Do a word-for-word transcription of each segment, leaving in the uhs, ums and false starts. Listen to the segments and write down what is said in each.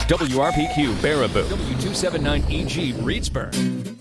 W R P Q Baraboo, W two seventy-nine E G Reedsburg.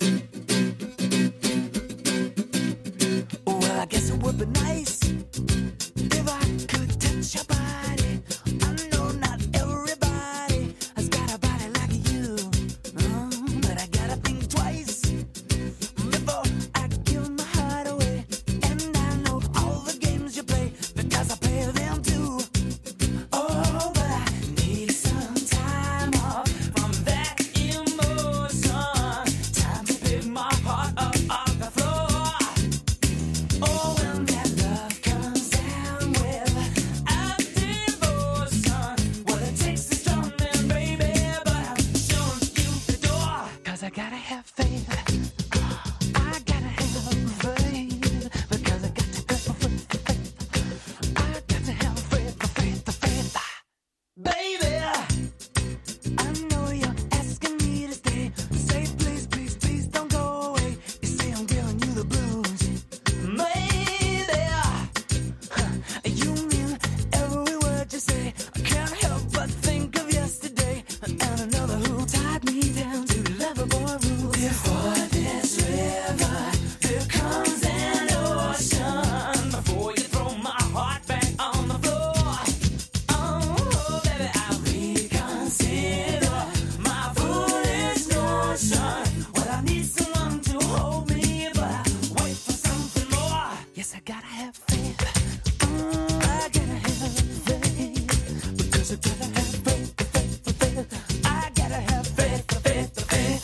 Well, I guess it would be nice if I could touch your body. I know not everybody has got a body like you, mm, but I gotta think twice before I give my heart away. And I know all the games you play because I play them too. Oh, but I need some time off from that emotion. Time to pick my heart up off the floor. Oh, when that love comes down with a devotion, well, it takes a strong man, baby, but I'm showing you the door. Cause I gotta have faith. I gotta have faith. Because I got to have faith. I got to have faith, faith, faith. Baby, I know you're asking me to stay. Say please, please, please don't go away. You say I'm giving you the blues. Maybe you mean every word you say. I can't help but think of yesterday and another who tied me down to Loverboy rules. Before this river, there comes an ocean. Before you throw my heart back on the floor. Oh, baby, I'll reconsider my foolish notion. Well, I need someone to hold me, but I wait for something more. Yes, I gotta have faith. Mm, I gotta have faith. Because I gotta have faith, faith, faith. I gotta have faith, faith, faith.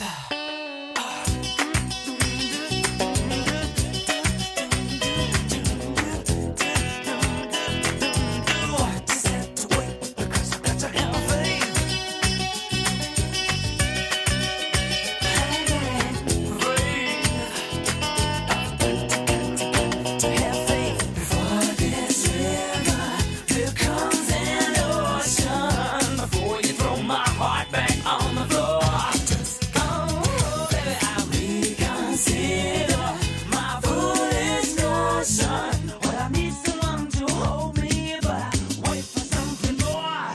Just have to wait because I got to have faith. I gotta have faith. To have faith. Before this river, there comes an ocean. Before you throw my heart back on the floor. Oh, baby, I'll reconsider my foolish notion. Well, I need someone to hold me, but I wait for something more.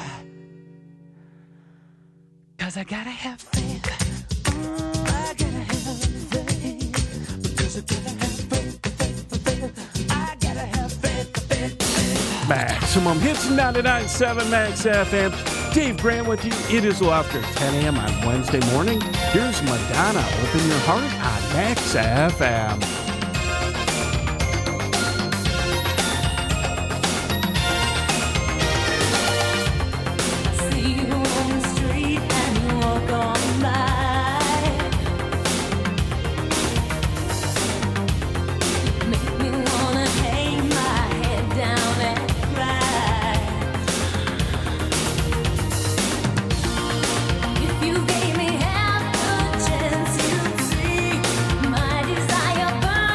Cause I gotta have faith. Mm, I gotta have faith. Because I gotta have faith, faith, faith. I gotta have faith, faith, faith. Maximum Hits ninety-nine point seven Max F M. Dave Grant with you. It is after ten a.m. on Wednesday morning. Here's Madonna, Open Your Heart on Max F M. See you on the street and you walk on by. Make me wanna hang my head down and cry. If you gave me half a chance, you'd see my desire burn.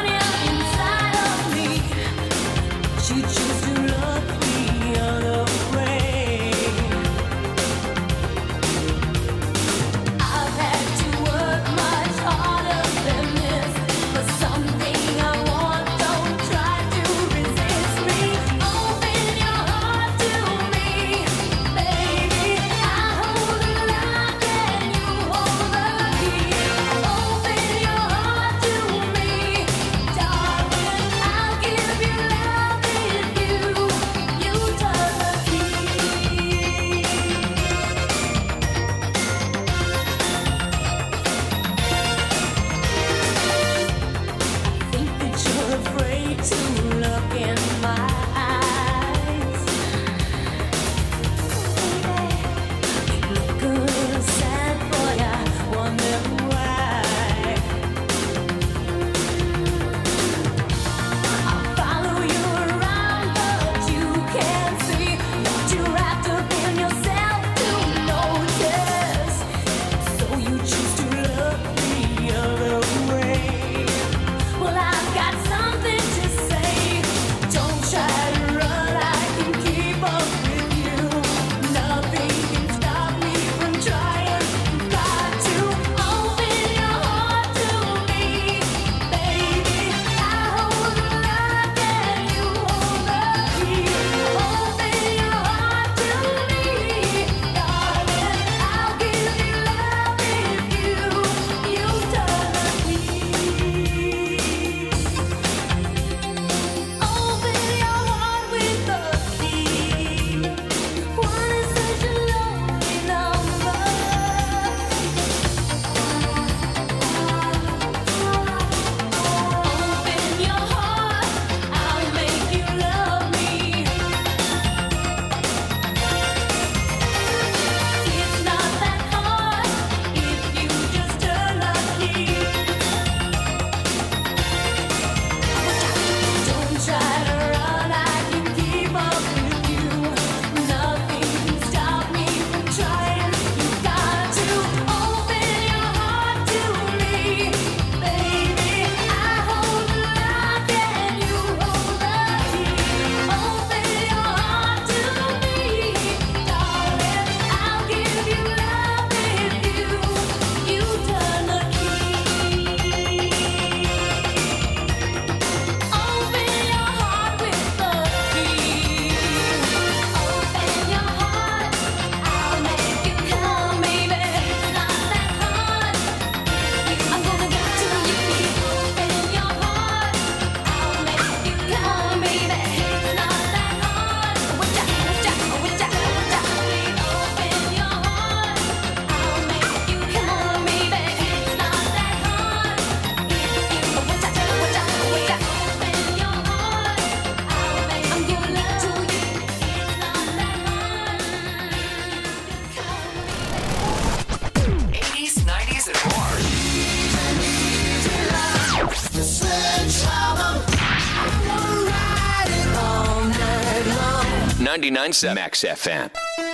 ninety-nine point seven Max F M.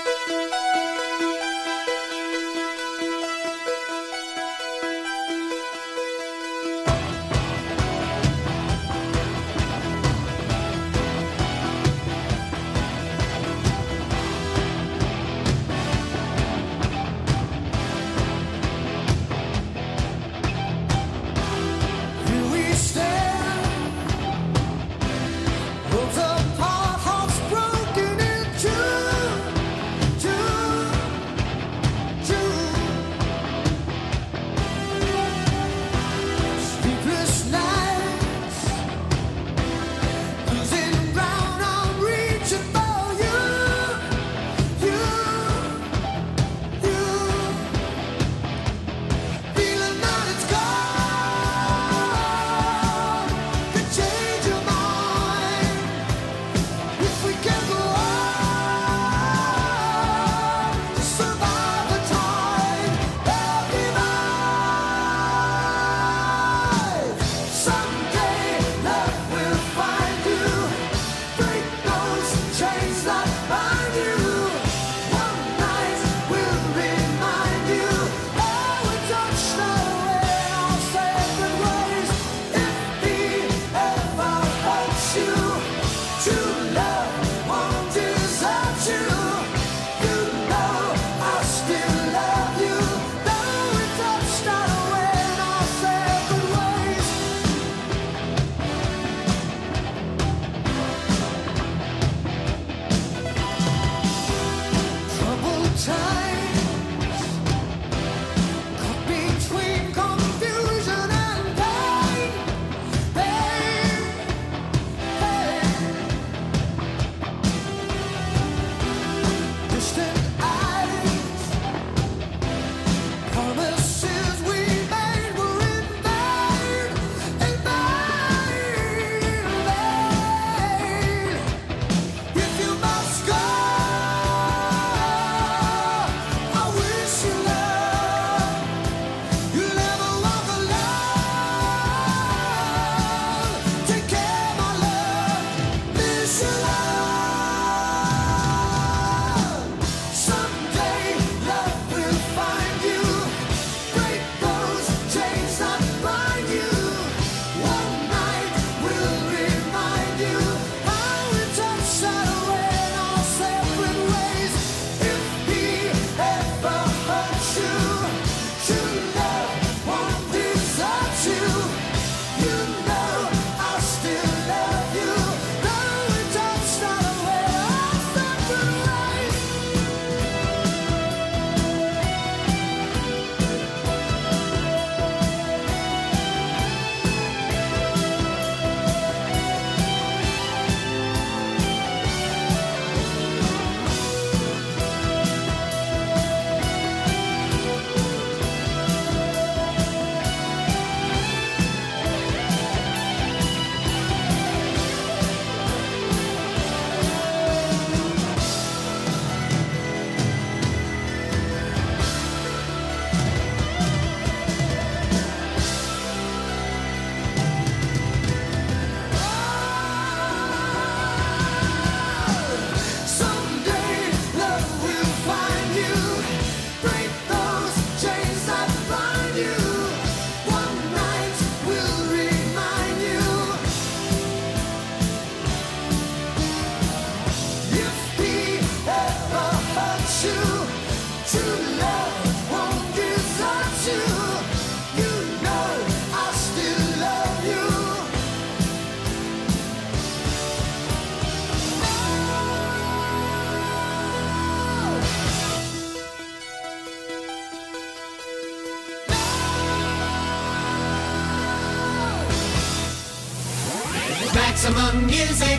Maximum music,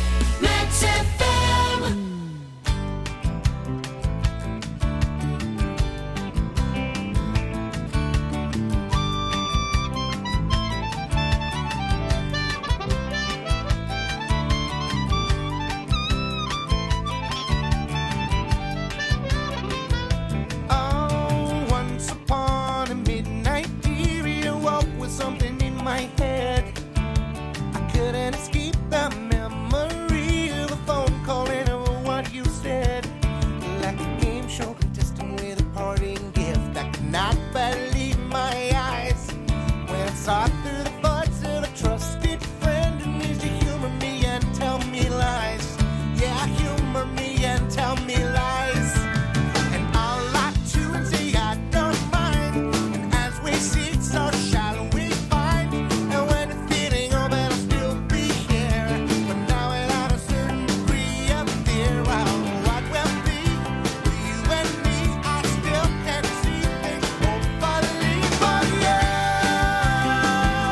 Max F M. Oh, once upon a midnight period, walk with something in my head. caught through the buds of a trusted friend who needs to humor me and tell me lies. Yeah, humor me and tell me lies. And I'll lie to and say I don't mind. And as we seek, so shall we find. And when the feeling over, I'll still be here. But now without a certain degree of fear, well, what will be with you and me? I still can't see things hopefully for you.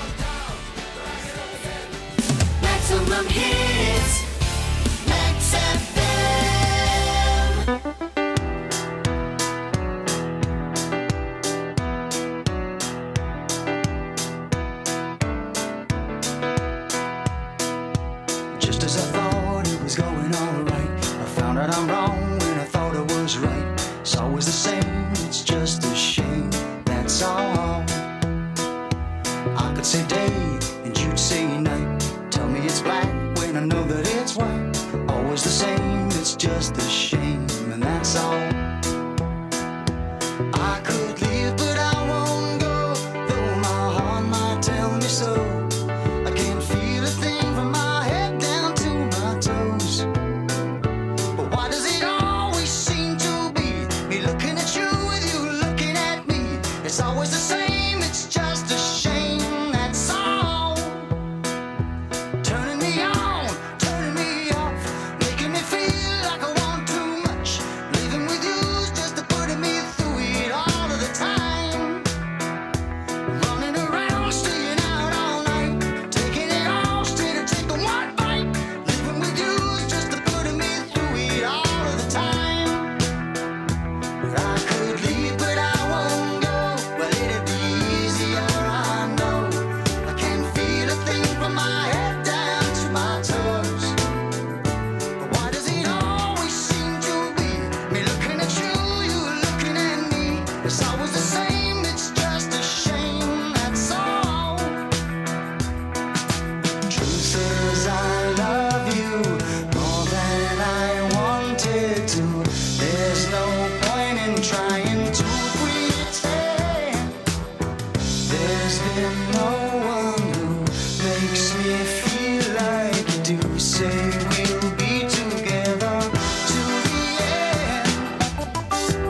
Maximum hits, Max F M. Just as I thought it was going alright, I found out I'm wrong when I thought I was right. It's always the same, it's just a shame, that's all. I could say day and you'd say night. Tell me it's black when I know that it's white. Always the same, it's just a shame, and that's all. I could leave but I won't go, though my heart might tell me so. I can't feel a thing from my head down to my toes. But why does it always seem to be me looking at you with you looking at me? It's always the same, it's just a shame, that's all. Turning me on, turning me off, making me feel like I want too much. Living with you's just a putting me through it all of the time. Running around, staying out all night, taking it all straight to take a one bite. Living with you's just a putting me through it all of the time. I could leave, but I won't go. Well, it'd be always the same, it's just a shame, that's all. Truth is I love you more than I wanted to. There's no point in trying to pretend. There's been no one who makes me feel like you do. Say we'll be together to the end.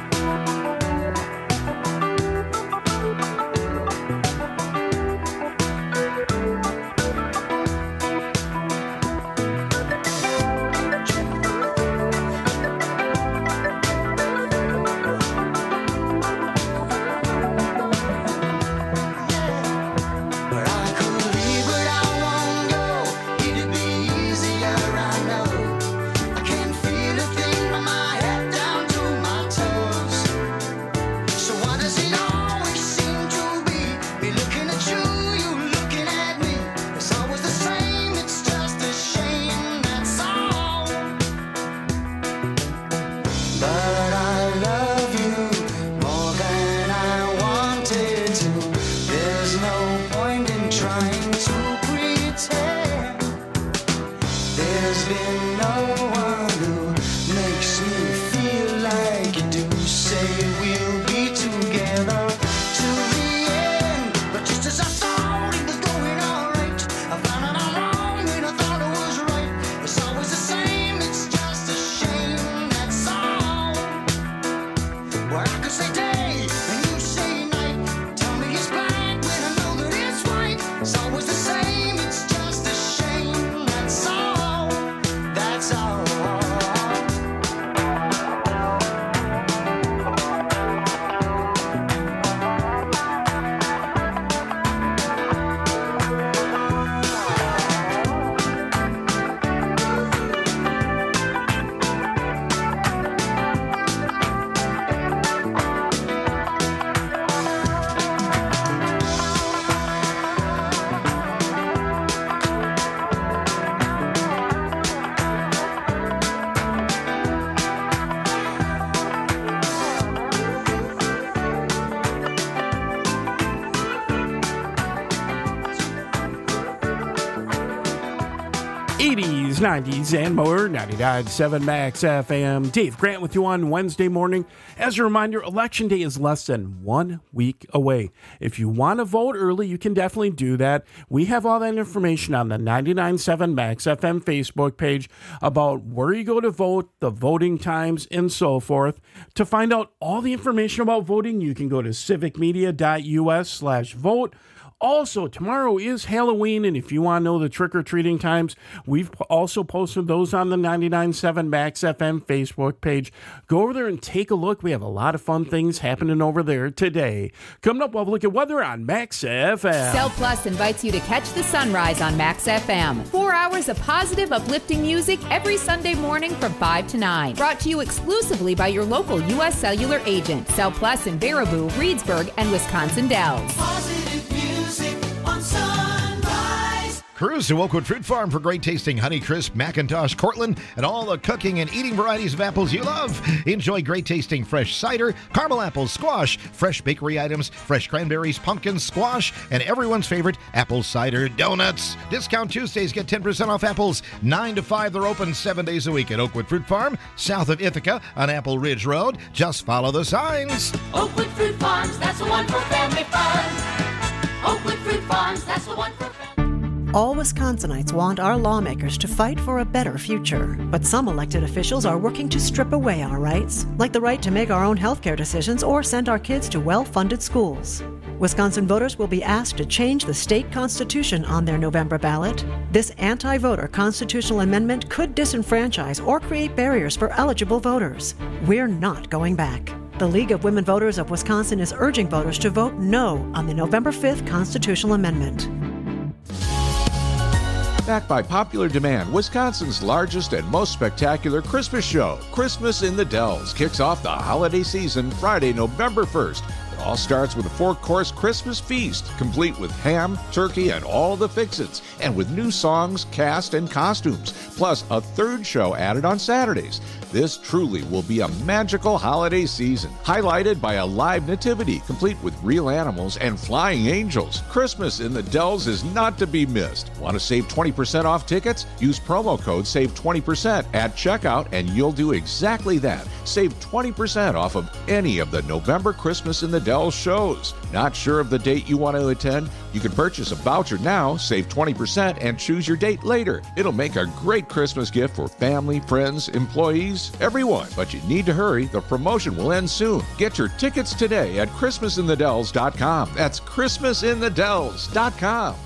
But I could leave, but I won't go. It'd be easier, I know. I can't feel a thing from my head down to my toes. So why does it always seem to be me looking at you, you looking at me? It's always the same, it's just a shame, that's all. But I love you more than I wanted to. There's no point in trying to pretend. There's been no one who makes me feel like you do. Say we'll be together to the end. But just as I thought it was going alright, I found out I'm wrong when I thought it was right. It's always the same, it's just a shame, that's all. Well, I could say day and you say night. Tell me it's black when I know that it's white. It's always the same, it's just a shame, that's all. That's all. eighties, nineties, and more. ninety-nine point seven Max F M. Dave Grant with you on Wednesday morning. As a reminder, Election Day is less than one week away. If you want to vote early, you can definitely do that. We have all that information on the ninety-nine point seven Max F M Facebook page about where you go to vote, the voting times, and so forth. To find out all the information about voting, you can go to civicmedia.us slash vote. Also, tomorrow is Halloween, and if you want to know the trick-or-treating times, we've also posted those on the ninety-nine point seven Max F M Facebook page. Go over there and take a look. We have a lot of fun things happening over there today. Coming up, we'll have a look at weather on Max F M. Cell Plus invites you to catch the sunrise on Max F M. Four hours of positive, uplifting music every Sunday morning from five to nine. Brought to you exclusively by your local U S Cellular agent. Cell Plus in Baraboo, Reedsburg, and Wisconsin Dells. Positive music on Sunrise. Cruise to Oakwood Fruit Farm for great tasting Honeycrisp, Macintosh, Cortland, and all the cooking and eating varieties of apples you love. Enjoy great tasting fresh cider, caramel apples, squash, fresh bakery items, fresh cranberries, pumpkins, squash, and everyone's favorite apple cider donuts. Discount Tuesdays get ten percent off apples. nine to five, they're open seven days a week at Oakwood Fruit Farm, south of Ithaca on Apple Ridge Road. Just follow the signs. Oakwood Fruit Farms, that's the one for family fun. Oakwood Fruit Farms, that's the one for family. All Wisconsinites want our lawmakers to fight for a better future. But some elected officials are working to strip away our rights, like the right to make our own healthcare decisions or send our kids to well-funded schools. Wisconsin voters will be asked to change the state constitution on their November ballot. This anti-voter constitutional amendment could disenfranchise or create barriers for eligible voters. We're not going back. The League of Women Voters of Wisconsin is urging voters to vote no on the November fifth constitutional amendment. Backed by popular demand, Wisconsin's largest and most spectacular Christmas show, Christmas in the Dells, kicks off the holiday season Friday, November first. It all starts with a four-course Christmas feast, complete with ham, turkey, and all the fix-its, and with new songs, cast, and costumes, plus a third show added on Saturdays. This truly will be a magical holiday season, highlighted by a live nativity, complete with real animals and flying angels. Christmas in the Dells is not to be missed. Want to save twenty percent off tickets? Use promo code SAVE twenty percent at checkout and you'll do exactly that. Save twenty percent off of any of the November Christmas in the Dells shows. Not sure of the date you want to attend? You can purchase a voucher now, save twenty percent, and choose your date later. It'll make a great Christmas gift for family, friends, employees, everyone. But you need to hurry. The promotion will end soon. Get your tickets today at Christmas in the Dells dot com. That's Christmas in the Dells dot com.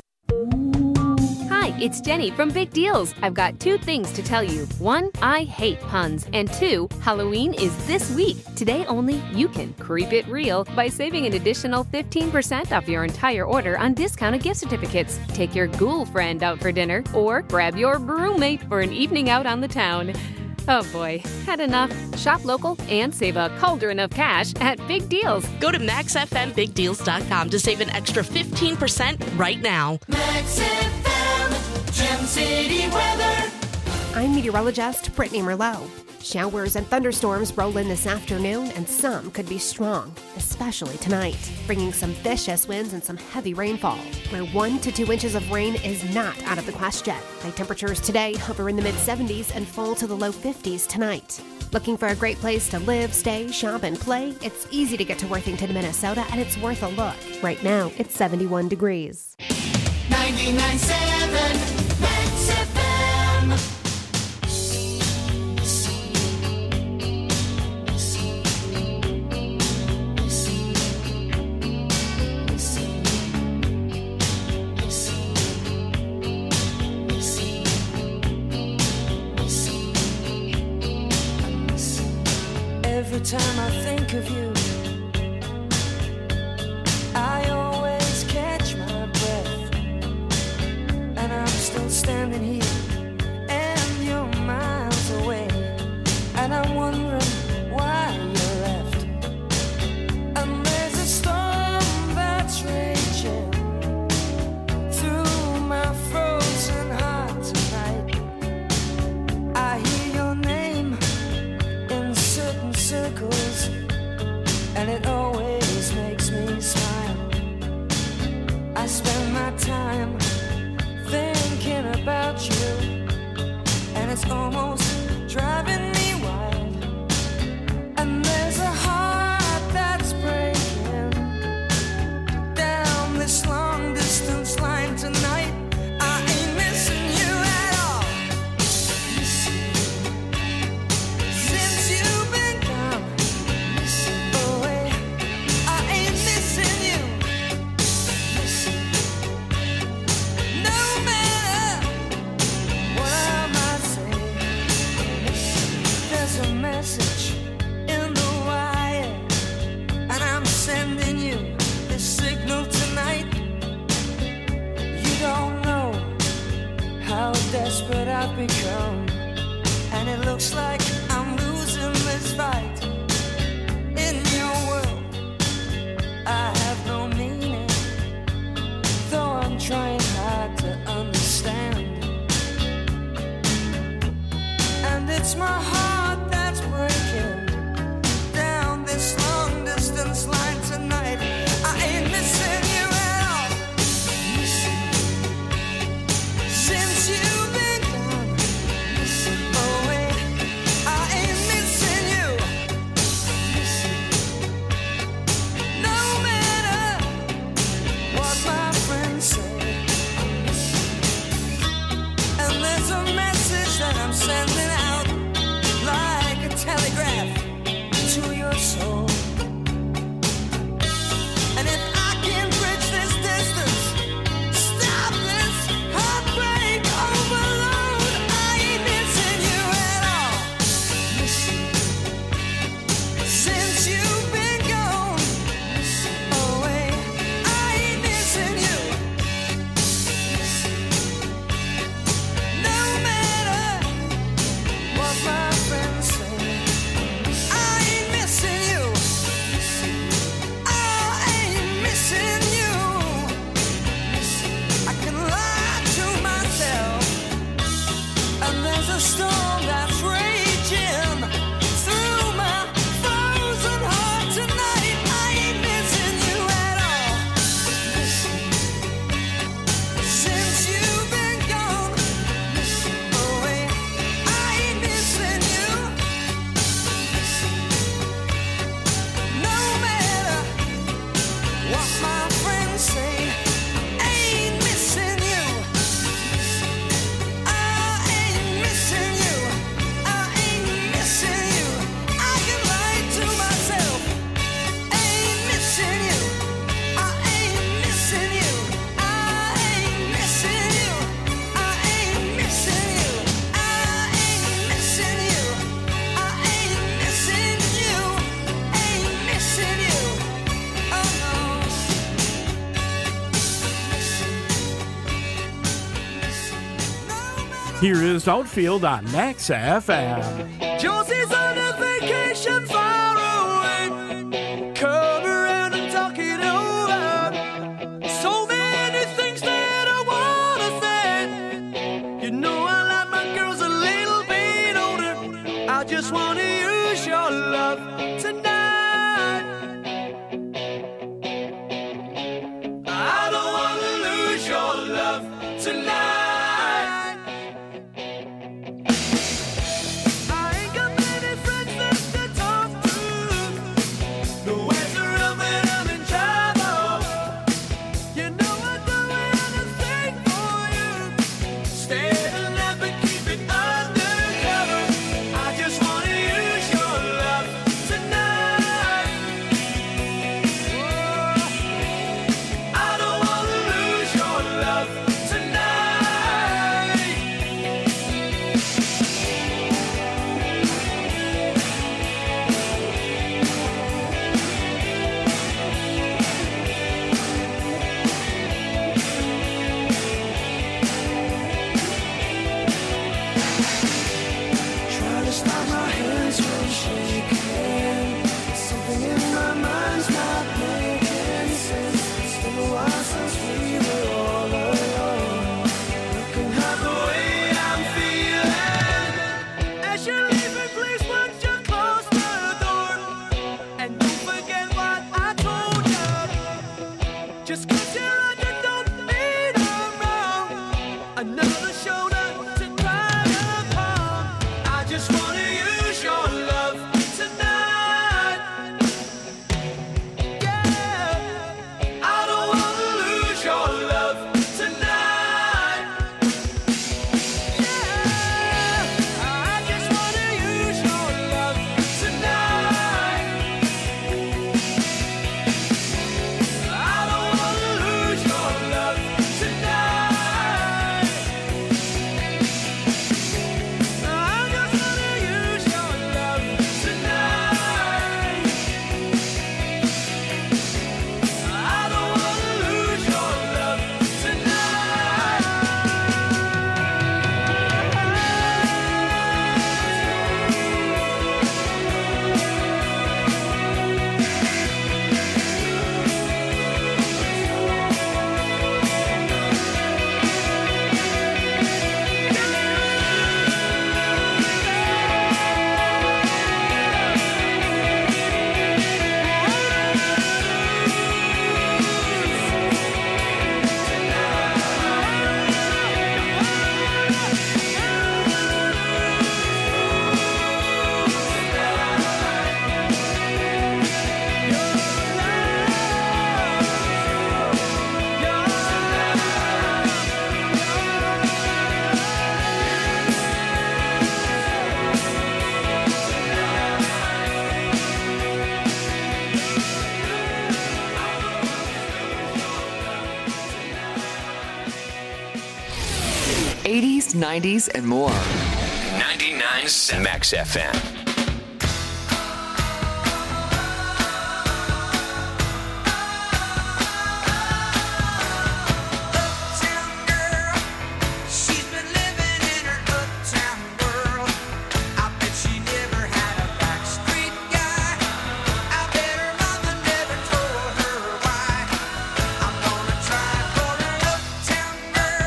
Hi, it's Jenny from Big Deals. I've got two things to tell you. One, I hate puns. And two, Halloween is this week. Today only, you can creep it real by saving an additional fifteen percent off your entire order on discounted gift certificates. Take your ghoul friend out for dinner or grab your roommate for an evening out on the town. Oh boy, had enough? Shop local and save a cauldron of cash at Big Deals. Go to max f m big deals dot com to save an extra fifteen percent right now. Max F M, Gem City weather. I'm meteorologist Brittany Merlot. Showers and thunderstorms roll in this afternoon, and some could be strong, especially tonight, bringing some vicious winds and some heavy rainfall, where one to two inches of rain is not out of the question. High temperatures today hover in the mid seventies and fall to the low fifties tonight. Looking for a great place to live, stay, shop, and play? It's easy to get to Worthington, Minnesota, and it's worth a look. Right now, it's seventy-one degrees. ninety-nine point seven Max F M. Every time I think of you, I always catch my breath, and I'm still standing here, and you're miles away, and I'm wondering why you left. And there's a storm that's raging through my frozen heart tonight. I hear your name in certain circles, and it always makes me smile. I spend my time thinking about you, and it's almost driving me wild. And there's a heart that's breaking down this long distance line tonight. I ain't missing you at all. Since you've been gone away, Here is Outfield on Max F M. Josie's on a vacation far away. Come around and talk it over. So many things that I wanna say. You know I like my girls a little bit older. I just wanna use your love tonight. I don't wanna lose your love tonight. eighties, nineties, and more. ninety-nine point seven Max F M.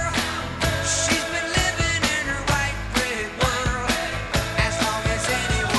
She's been living in her white bread world as long as anyone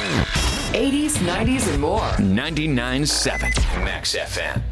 eighties, nineties, and more. ninety-nine point seven Max F M.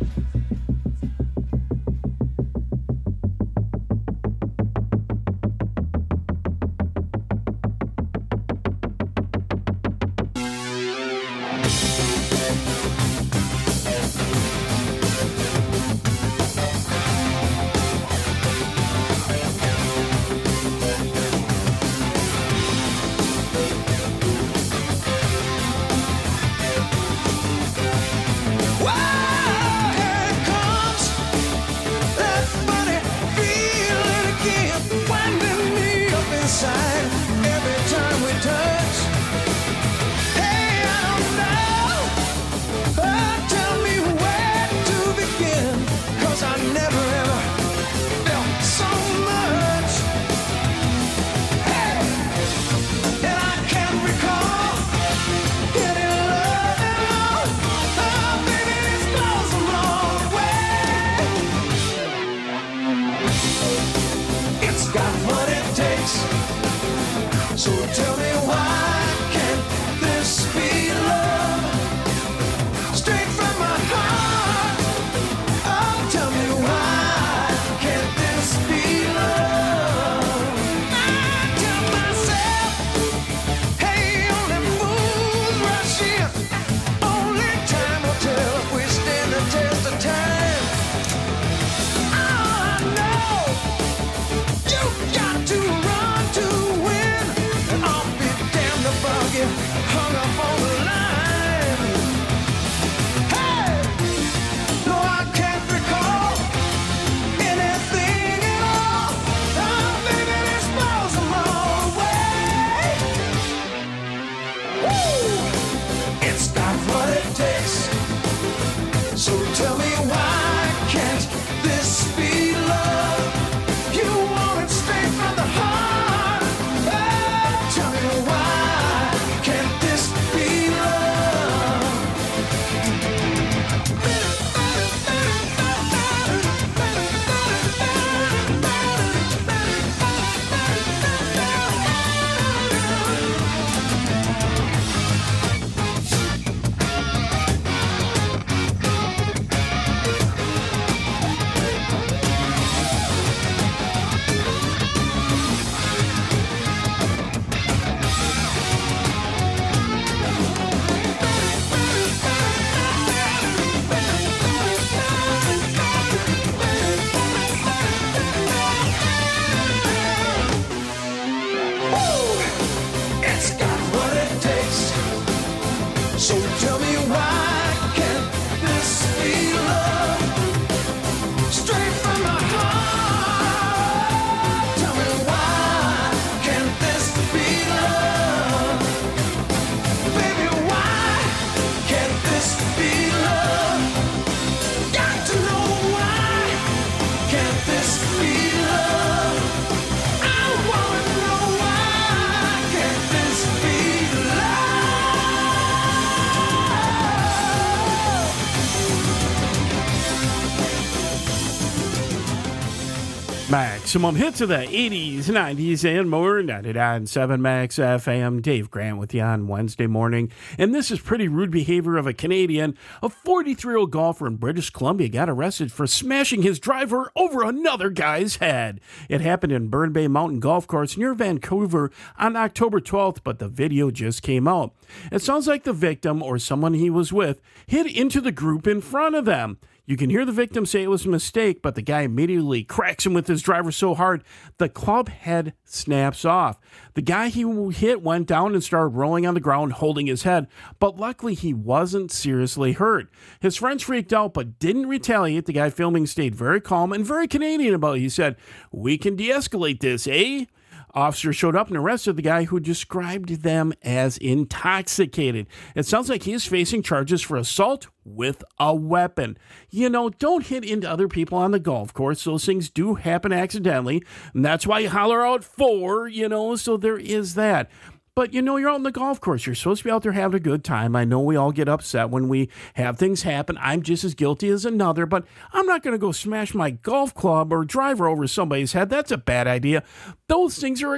Maximum hits of the eighties, nineties, and more. ninety-nine point seven Max F M. Dave Grant with you on Wednesday morning. And this is pretty rude behavior of a Canadian. A forty-three-year-old golfer in British Columbia got arrested for smashing his driver over another guy's head. It happened in Burn Bay Mountain Golf Course near Vancouver on October twelfth, but the video just came out. It sounds like the victim, or someone he was with, hit into the group in front of them. You can hear the victim say it was a mistake, but the guy immediately cracks him with his driver so hard, the club head snaps off. The guy he hit went down and started rolling on the ground, holding his head, but luckily he wasn't seriously hurt. His friends freaked out, but didn't retaliate. The guy filming stayed very calm and very Canadian about it. He said, "We can de-escalate this, eh?" Officers showed up and arrested the guy who described them as intoxicated. It sounds like he is facing charges for assault with a weapon. You know, don't hit into other people on the golf course. Those things do happen accidentally, and that's why you holler out for, you know, so there is that. But, you know, you're out on the golf course. You're supposed to be out there having a good time. I know we all get upset when we have things happen. I'm just as guilty as another, but I'm not going to go smash my golf club or driver over somebody's head. That's a bad idea. Those things are expensive.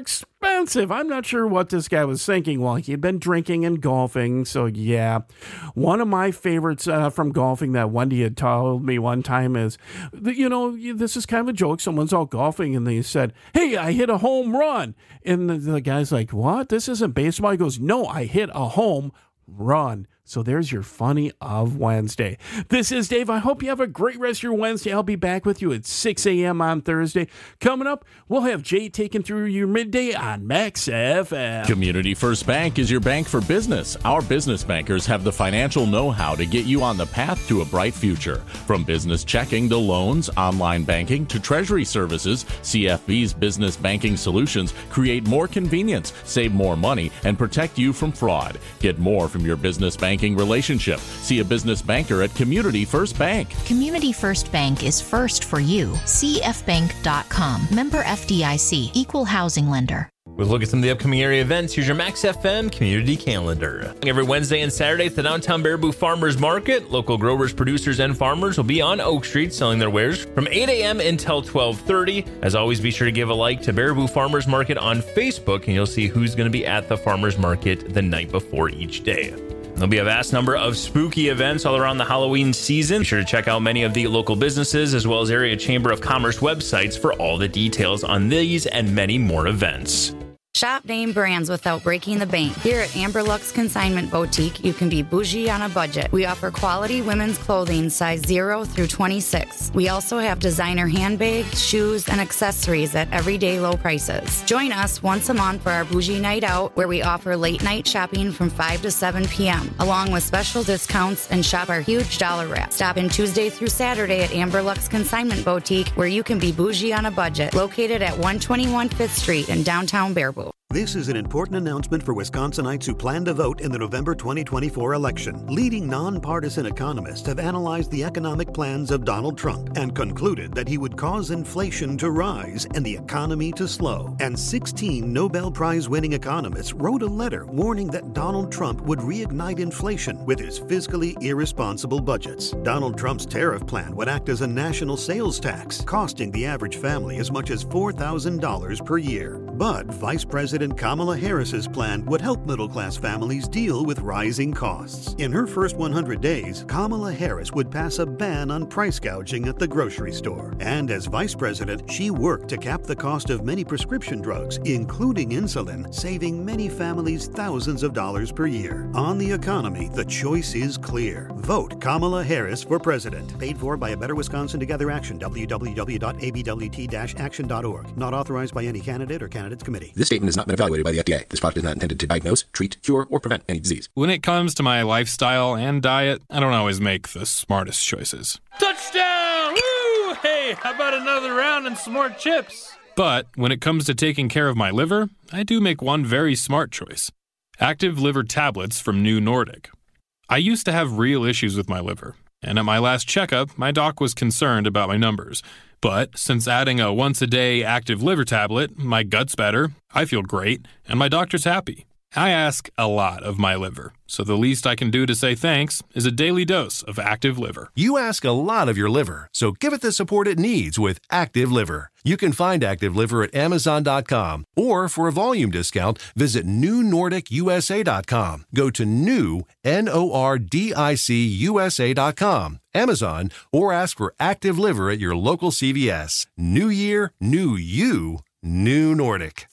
expensive. I'm not sure what this guy was thinking while he had been drinking and golfing. So, yeah. One of my favorites uh, from golfing that Wendy had told me one time is, you know, this is kind of a joke. Someone's out golfing and they said, hey, I hit a home run. And the, the guy's like, what? This isn't baseball. He goes, no, I hit a home run. So there's your funny of Wednesday. This is Dave. I hope you have a great rest of your Wednesday. I'll be back with you at six a.m. on Thursday. Coming up, we'll have Jay taking through your midday on Max F M. Community First Bank is your bank for business. Our business bankers have the financial know-how to get you on the path to a bright future. From business checking to loans, online banking to treasury services, C F B's business banking solutions create more convenience, save more money, and protect you from fraud. Get more from your business banking relationship. See a business banker at Community First Bank. Community First Bank is first for you. C F bank dot com. Member F D I C. Equal housing lender. We'll look at some of the upcoming area events. Here's your Max F M community calendar. Every Wednesday and Saturday at the downtown Baraboo Farmers Market, local growers, producers, and farmers will be on Oak Street selling their wares from eight a.m. until twelve thirty. As always, be sure to give a like to Baraboo Farmers Market on Facebook, and you'll see who's going to be at the farmers market the night before each day. There'll be a vast number of spooky events all around the Halloween season. Be sure to check out many of the local businesses as well as area Chamber of Commerce websites for all the details on these and many more events. Shop name brands without breaking the bank. Here at Amber Lux Consignment Boutique, you can be bougie on a budget. We offer quality women's clothing size zero through twenty-six. We also have designer handbags, shoes, and accessories at everyday low prices. Join us once a month for our bougie night out, where we offer late night shopping from five to seven p.m., along with special discounts, and shop our huge dollar wrap. Stop in Tuesday through Saturday at Amber Lux Consignment Boutique, where you can be bougie on a budget, located at one twenty-one Fifth Street in downtown Baraboo. This is an important announcement for Wisconsinites who plan to vote in the November twenty twenty-four election. Leading nonpartisan economists have analyzed the economic plans of Donald Trump and concluded that he would cause inflation to rise and the economy to slow. And sixteen Nobel Prize-winning economists wrote a letter warning that Donald Trump would reignite inflation with his fiscally irresponsible budgets. Donald Trump's tariff plan would act as a national sales tax, costing the average family as much as four thousand dollars per year. But Vice President Kamala Harris's plan would help middle-class families deal with rising costs. In her first one hundred days, Kamala Harris would pass a ban on price gouging at the grocery store. And as vice president, she worked to cap the cost of many prescription drugs, including insulin, saving many families thousands of dollars per year. On the economy, the choice is clear. Vote Kamala Harris for president. Paid for by a Better Wisconsin Together Action, w w w dot a b w t dash action dot org. Not authorized by any candidate or candidates committee. This statement has not been evaluated by the F D A. This product is not intended to diagnose, treat, cure, or prevent any disease. When it comes to my lifestyle and diet, I don't always make the smartest choices. Touchdown! Woo! Hey, how about another round and some more chips? But when it comes to taking care of my liver, I do make one very smart choice. Active liver tablets from New Nordic. I used to have real issues with my liver, and at my last checkup, my doc was concerned about my numbers. But since adding a once-a-day active liver tablet, my gut's better, I feel great, and my doctor's happy. I ask a lot of my liver, so the least I can do to say thanks is a daily dose of Active Liver. You ask a lot of your liver, so give it the support it needs with Active Liver. You can find Active Liver at amazon dot com, or for a volume discount, visit new nordic u s a dot com. Go to new, N O R D I C U S A dot com, Amazon, or ask for Active Liver at your local C V S. New year, new you, New Nordic.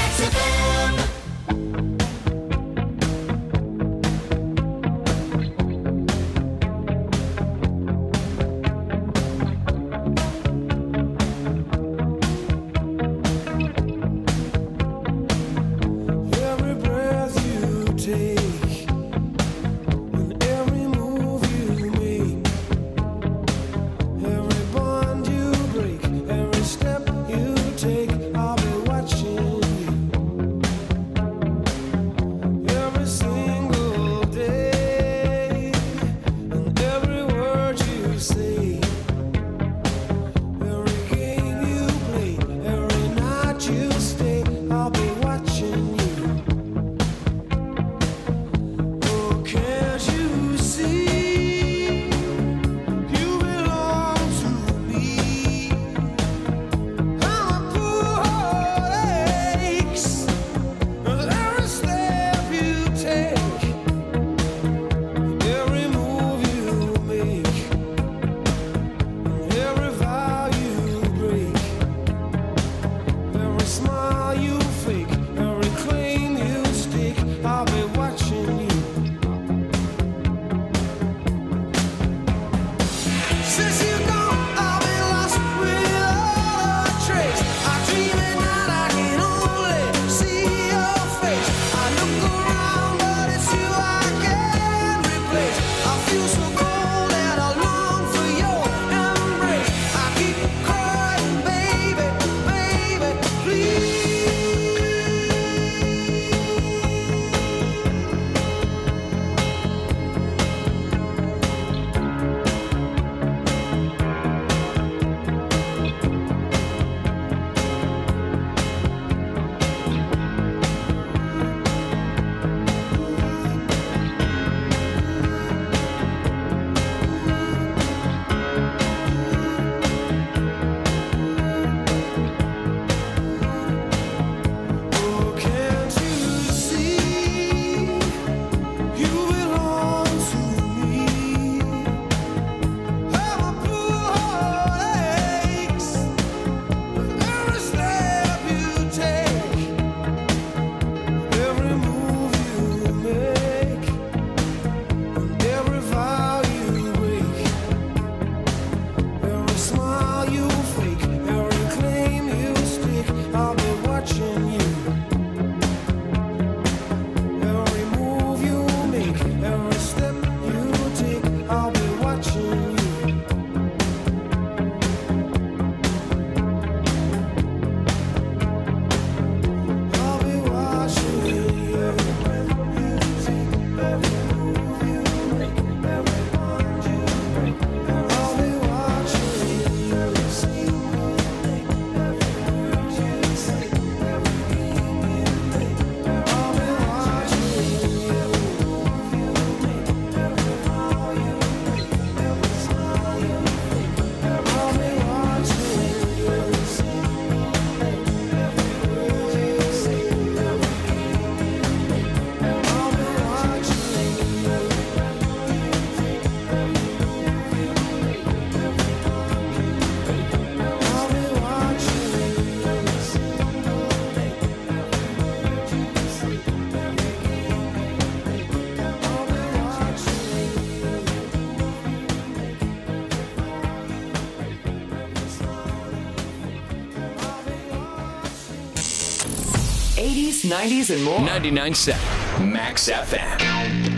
Every breath you take, and every move you make, every bond you break, every step you take, I'll be watching you. nineties, and more. ninety-nine point seven Max F M.